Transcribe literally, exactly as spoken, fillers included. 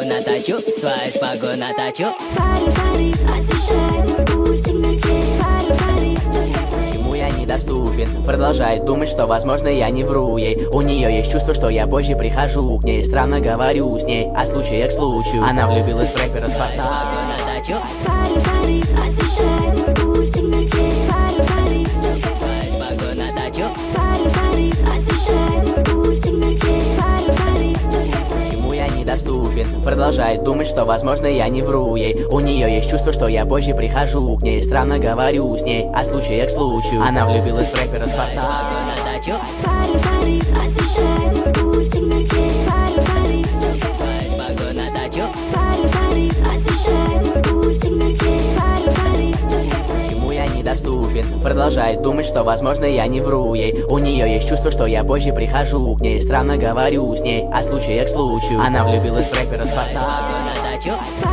спагу наточу, свою спагу наточу. Фари, фари, освещай мой путь в темноте. Фари, фари, Почему я недоступен? Продолжает думать, что возможно я не вру ей. У нее есть чувство, что я позже прихожу к ней. Странно говорю с ней о случае к случаю. Она влюбилась в рэпера с фото. Наточу, фари, фари, освещай мой путь в темноте. Фари, фари, свою спагу наточу. фари, фари, освещай мой путь в темноте. Фари, фари, Почему я недоступен? Продолжает думать, что возможно я не вру ей. У нее есть чувство, что я позже прихожу к ней. Странно говорю с ней о случае к случаю. Она влюбилась в рэпера с фото. Наточу, фари, фари, освещай мой путь в темноте. Фари, фари, свою спагу наточу. фари, фари, освещай мой путь в темноте. Фари, фари, Почему я недоступен? Продолжает думать, что возможно я не вру ей. У нее есть чувство, что я позже прихожу к ней. Странно говорю с ней о случае к случаю. Она влюбилась в рэпера с фото. Наточу,